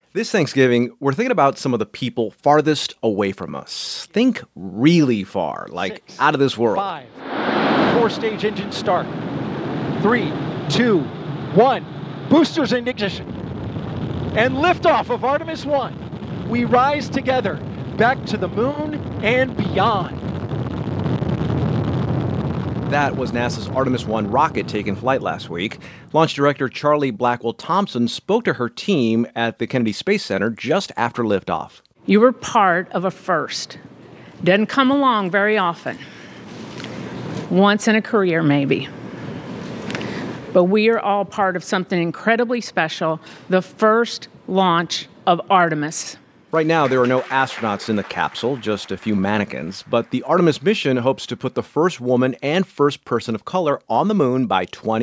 This Thanksgiving, we're thinking about some of the people farthest away from us. Think really far, like 6, out of this world. 5, 4-stage engine start. 3, 2, 1. Boosters in ignition. And liftoff of Artemis 1. We rise together back to the moon and beyond. That was NASA's Artemis 1 rocket taking flight last week. Launch director Charlie Blackwell Thompson spoke to her team at the Kennedy Space Center just after liftoff. You were part of a first. Doesn't come along very often. Once in a career, maybe. But we are all part of something incredibly special, the first launch of Artemis. Right now, there are no astronauts in the capsule, just a few mannequins. But the Artemis mission hopes to put the first woman and first person of color on the moon by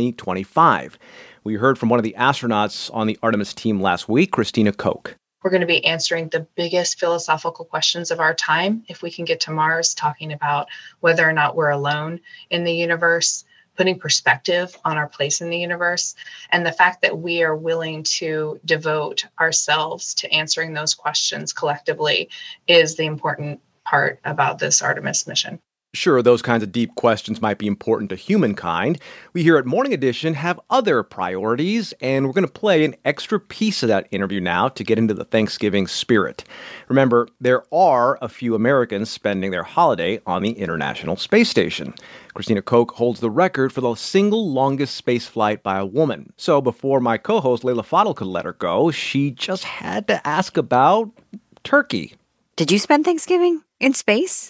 2025. We heard from one of the astronauts on the Artemis team last week, Christina Koch. We're going to be answering the biggest philosophical questions of our time. If we can get to Mars, talking about whether or not we're alone in the universe, putting perspective on our place in the universe, and the fact that we are willing to devote ourselves to answering those questions collectively is the important part about this Artemis mission. Sure, those kinds of deep questions might be important to humankind. We here at Morning Edition have other priorities, and we're going to play an extra piece of that interview now to get into the Thanksgiving spirit. Remember, there are a few Americans spending their holiday on the International Space Station. Christina Koch holds the record for the single longest space flight by a woman. So before my co-host Leila Fadel could let her go, she just had to ask about turkey. Did you spend Thanksgiving in space?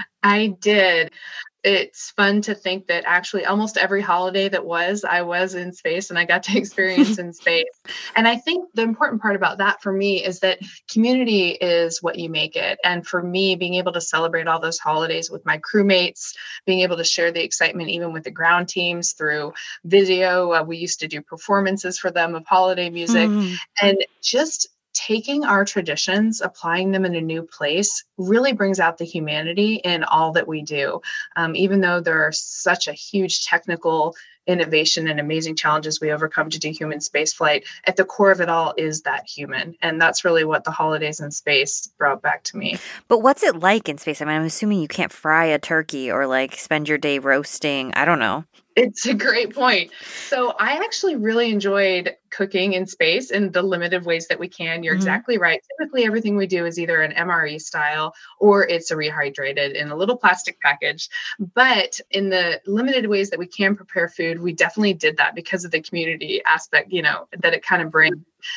I did. It's fun to think that actually almost every holiday I was in space and I got to experience in space. And I think the important part about that for me is that community is what you make it. And for me, being able to celebrate all those holidays with my crewmates, being able to share the excitement even with the ground teams through video. We used to do performances for them of holiday music and just taking our traditions, applying them in a new place really brings out the humanity in all that we do. Even though there are such a huge technical innovation and amazing challenges we overcome to do human spaceflight, at the core of it all is that human. And that's really what the holidays in space brought back to me. But what's it like in space? I mean, I'm assuming you can't fry a turkey or spend your day roasting. I don't know. It's a great point. So I actually really enjoyed cooking in space in the limited ways that we can. You're exactly right. Typically, everything we do is either an MRE style or it's a rehydrated in a little plastic package. But in the limited ways that we can prepare food, we definitely did that because of the community aspect, that it kind of brings.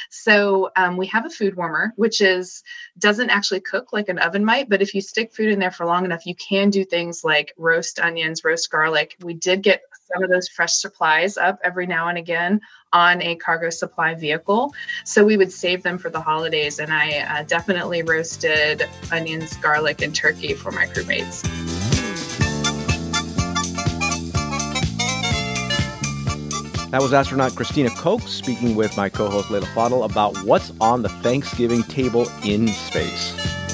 So we have a food warmer, which doesn't actually cook like an oven might, but if you stick food in there for long enough, you can do things like roast onions, roast garlic. We did get some of those fresh supplies up every now and again on a cargo supply vehicle. So we would save them for the holidays. And I definitely roasted onions, garlic, and turkey for my crewmates. That was astronaut Christina Koch speaking with my co-host Leila Fadel about what's on the Thanksgiving table in space.